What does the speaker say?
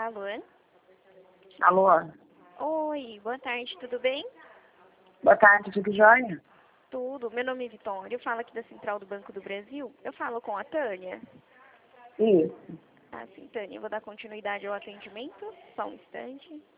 Alô? Alô? Oi, boa tarde, tudo bem? Boa tarde, tudo jóia? Tudo. Meu nome é Vitória, eu falo aqui da Central do Banco do Brasil. Eu falo com a Tânia. Isso. Ah, sim, Tânia, eu vou dar continuidade ao atendimento. Só um instante.